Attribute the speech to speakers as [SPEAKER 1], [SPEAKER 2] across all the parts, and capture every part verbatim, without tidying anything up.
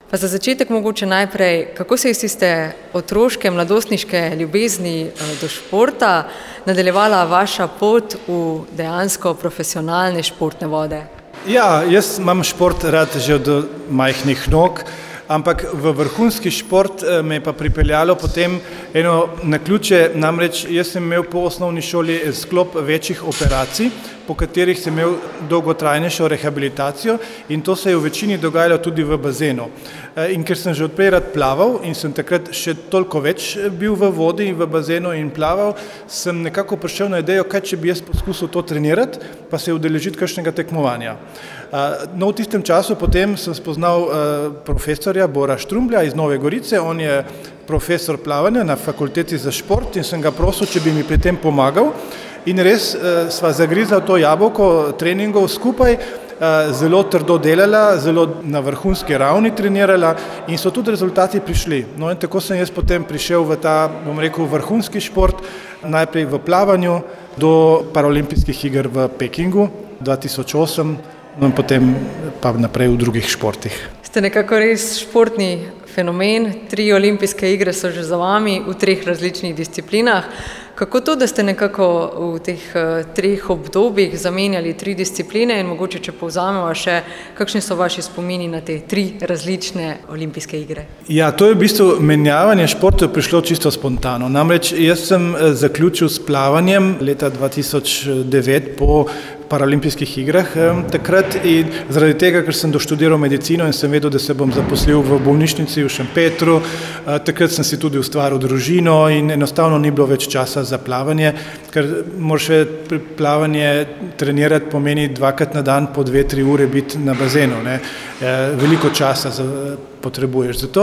[SPEAKER 1] Pa za začetek mogoče najprej, kako se je iz tiste otroške, mladostniške ljubezni do športa nadaljevala vaša pot v dejansko profesionalne športne vode?
[SPEAKER 2] Ja, jaz imam šport rad že od majhnih nog, ampak v vrhunski šport me je pa pripeljalo potem eno naključje, namreč jaz sem imel po osnovni šoli sklop večjih operacij, po katerih sem imel dolgotrajnejšo rehabilitacijo in to se je v večini dogajalo tudi v bazenu. In ker sem že odprej rad plaval in sem takrat še toliko več bil v vodi in v bazenu in plaval, sem nekako prišel na idejo, kaj če bi jaz poskusil to trenirati, pa se udeležiti kakšnega tekmovanja. No, v tistem času potem sem spoznal profesorja Bora Štrumblja iz Nove Gorice, on je profesor plavanja na fakulteti za šport in sem ga prosil, če bi mi pri tem pomagal. In res sva zagrizla to jabolko treningov skupaj, zelo trdo delala, zelo na vrhunski ravni trenirala in so tudi rezultati prišli. No in tako sem jaz potem prišel v ta, bom rekel, vrhunski šport, najprej v plavanju do paraolimpijskih iger v Pekingu dva tisoč osem, no in potem pa naprej v drugih športih.
[SPEAKER 1] Ste nekako res športni fenomen, tri olimpijske igre so že za vami v treh različnih disciplinah. Kako to, da ste nekako v teh treh obdobjih zamenjali tri discipline in mogoče, če povzamemo še, kakšni so vaši spomini na te tri različne olimpijske igre?
[SPEAKER 2] Ja, to je v bistvu menjavanje športov prišlo čisto spontano. Namreč jaz sem zaključil s plavanjem leta dva tisoč devet po paraolimpijskih igrah takrat in zaradi tega, ker sem doštudiral medicino in sem vedel, da se bom zaposlil v bolnišnici v Šempetru, takrat sem si tudi ustvaril družino in enostavno ni bilo več časa za plavanje, ker moraš plavanje trenirati pomeni dvakrat na dan po dve, tri ure biti na bazenu, ne. Veliko časa potrebuješ za to.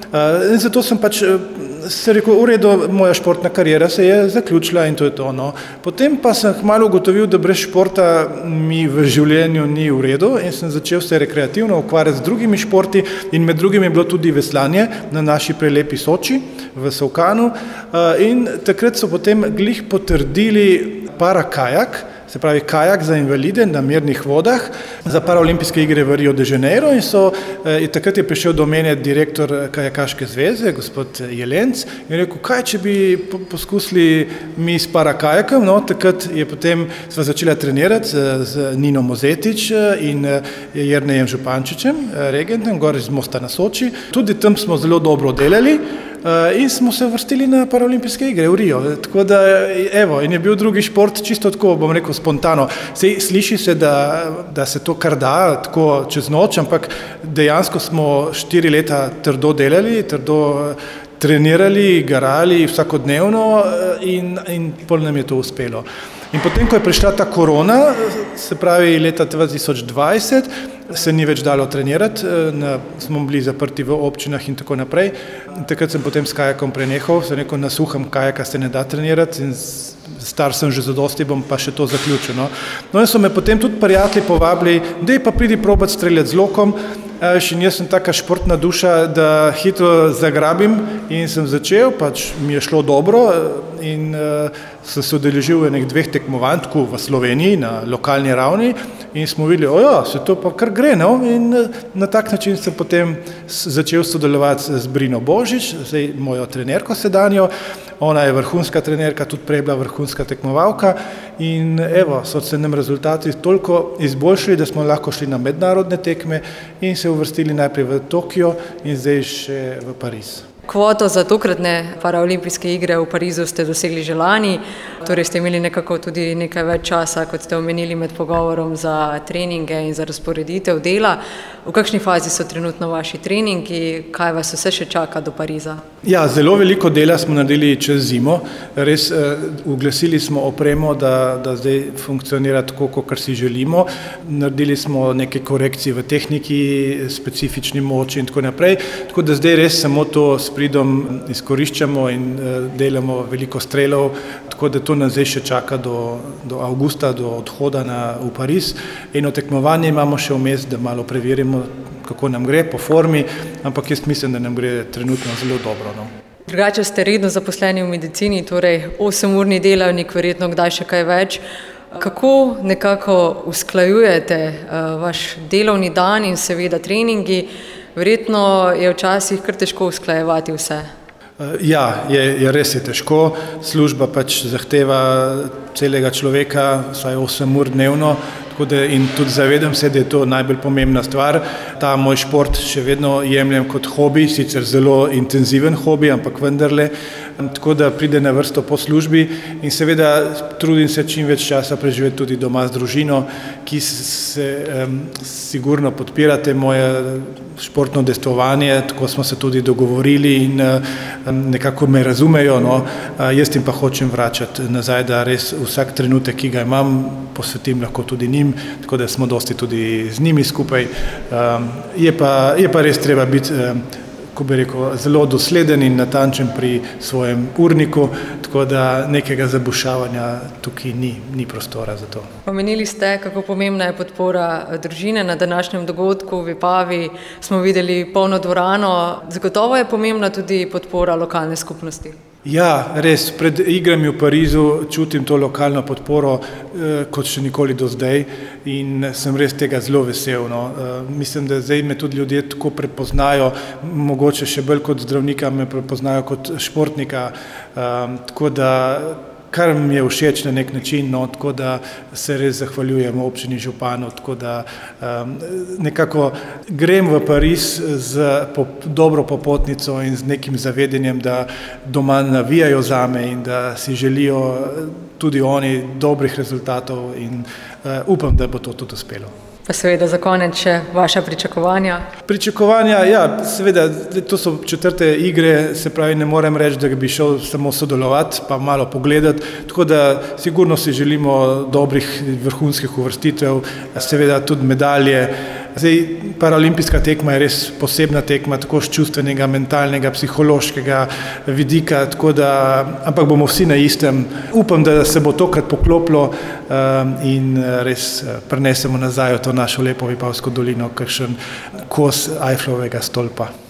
[SPEAKER 2] In zato sem pač se rekel, v redu, moja športna kariera se je zaključila in to je to, no. Potem pa sem kmalu ugotovil, da brez športa mi v življenju ni v redu in sem začel se rekreativno ukvarjati z drugimi športi in med drugim je bilo tudi veslanje na naši prelepi Soči v Solkanu in takrat so potem glih potrdili parakajak, se pravi kajak za invalide na mirnih vodah za paraolimpijske igre v Rio de Janeiro in so, in takrat je prišel do mene direktor Kajakaške zveze, gospod Jelenc, in rekel, kaj če bi poskusili mi s parakajakom, no, takrat je potem sva začela trenirati z Nino Mozetič in Jernejem Župančičem, regentem, gor iz Mosta na Soči, tudi tam smo zelo dobro delali, in smo se vrstili na paraolimpijske igre v Rio. Tako da, evo, in je bil drugi šport čisto tako, bom rekel, spontano. Sej, sliši se, da, da se to kar da, tako čez noč, ampak dejansko smo štiri leta trdo delali, trdo trenirali, garali vsakodnevno in, in pol nam je to uspelo. In potem, ko je prišla ta korona, se pravi leta dva tisoč dvajset, se ni več dalo trenirati, na, smo bili zaprti v občinah in tako naprej. In takrat sem potem s kajakom prenehal, sem rekel, na suhem kajaka se ne da trenirati in star sem že zadosti, bom pa še to zaključil. No, no in so me potem tudi prijatelji povabili, dej pa pridi probat streljati z lokom, in jaz sem taka športna duša, da hitro zagrabim in sem začel, pač mi je šlo dobro in uh, sem se udeležil v enih dveh tekmovanj, tako v Sloveniji na lokalni ravni in smo videli, ojo, se to pa kar gre, no, in na tak način sem potem začel sodelovati z Brino Božič, zdaj mojo trenerko sedanjo, ona je vrhunska trenerka, tudi prej bila vrhunska tekmovalka in evo, so se nam rezultati toliko izboljšali, da smo lahko šli na mednarodne tekme in se uvrstili najprej v Tokio in zdaj še v Pariz.
[SPEAKER 1] Kvoto za tokratne paraolimpijske igre v Parizu ste dosegli že lani, torej ste imeli nekako tudi nekaj več časa, kot ste omenili med pogovorom, za treninge in za razporeditev dela. V kakšni fazi so trenutno vaši treningi, kaj vas vse še čaka do Pariza?
[SPEAKER 2] Ja, zelo veliko dela smo naredili čez zimo, res uh, uglasili smo opremo, da, da zdaj funkcionira tako, kot si želimo, naredili smo neke korekcije v tehniki, specifični moči in tako naprej, tako da zdaj res samo to pridom izkoriščamo in delamo veliko strelov, tako da to nas zdaj še čaka do, do avgusta, do odhoda na, v Pariz. Eno tekmovanje imamo še vmes, da malo preverimo, kako nam gre po formi, ampak jaz mislim, da nam gre trenutno zelo dobro. No.
[SPEAKER 1] Drugače ste redno zaposleni v medicini, torej osemurni delavnik, verjetno kdaj še kaj več. Kako nekako usklajujete uh, vaš delovni dan in seveda treningi? Verjetno je včasih kar težko usklajevati vse.
[SPEAKER 2] Ja, je, je res je težko. Služba pač zahteva celega človeka, vsaj osem ur dnevno, tako da in tudi zavedam se, da je to najbolj pomembna stvar. Ta moj šport še vedno jemljem kot hobi, sicer zelo intenziven hobi, ampak vendarle, tako da pride na vrsto po službi in seveda trudim se čim več časa preživeti tudi doma z družino, ki se um, sigurno podpirate moje športno udejstvovanje, tako smo se tudi dogovorili in um, nekako me razumejo, no. Uh, jaz jim pa hočem vračati nazaj, da res vsak trenutek, ki ga imam, posvetim lahko tudi njim, tako da smo dosti tudi z njimi skupaj. Um, je pa, je pa res treba biti, um, ko bi rekel, zelo dosleden in natančen pri svojem urniku, tako da nekega zabušavanja tukaj ni, ni prostora za to.
[SPEAKER 1] Omenili ste, kako pomembna je podpora družine. Na današnjem dogodku v Vipavi smo videli polno dvorano. Zagotovo je pomembna tudi podpora lokalne skupnosti.
[SPEAKER 2] Ja, res, pred igrami v Parizu čutim to lokalno podporo eh, kot še nikoli do zdaj in sem res tega zelo vesel. No. Eh, mislim, da zdaj me tudi ljudje tako prepoznajo, mogoče še bolj kot zdravnika me prepoznajo kot športnika, eh, tako da kar mi je všeč na nek način, no, tako da se res zahvaljujem občini Županov, tako da um, nekako grem v Pariz z po, dobro popotnico in z nekim zavedanjem, da doma navijajo zame in da si želijo tudi oni dobrih rezultatov in uh, upam, da bo to tudi uspelo.
[SPEAKER 1] Pa seveda za konec še vaša pričakovanja.
[SPEAKER 2] Pričakovanja, ja, seveda, to so četrte igre, se pravi, ne morem reči, da bi šel samo sodelovati, pa malo pogledati, tako da sigurno si želimo dobrih vrhunskih uvrstitev, seveda tudi medalje. Zdaj, paraolimpijska tekma je res posebna tekma, tako z čustvenega, mentalnega, psihološkega vidika, tako da, ampak bomo vsi na istem. Upam, da se bo tokrat poklopilo um, in res prenesemo nazaj v to našo lepo Vipavsko dolino, kakšen kos Eifflovega stolpa.